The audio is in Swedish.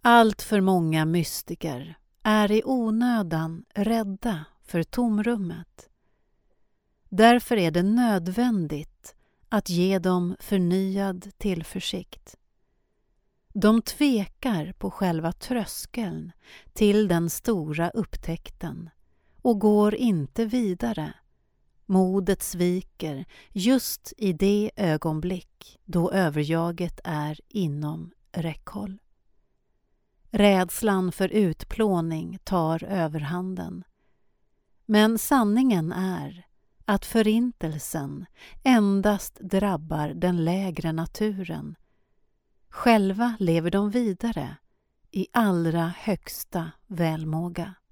Allt för många mystiker är i onödan rädda för tomrummet. Därför är det nödvändigt att ge dem förnyad tillförsikt. De tvekar på själva tröskeln till den stora upptäckten och går inte vidare. Modet sviker just i det ögonblick då överjaget är inom räckhåll. Rädslan för utplåning tar överhanden. Men sanningen är att förintelsen endast drabbar den lägre naturen. Själva lever de vidare i allra högsta välmåga.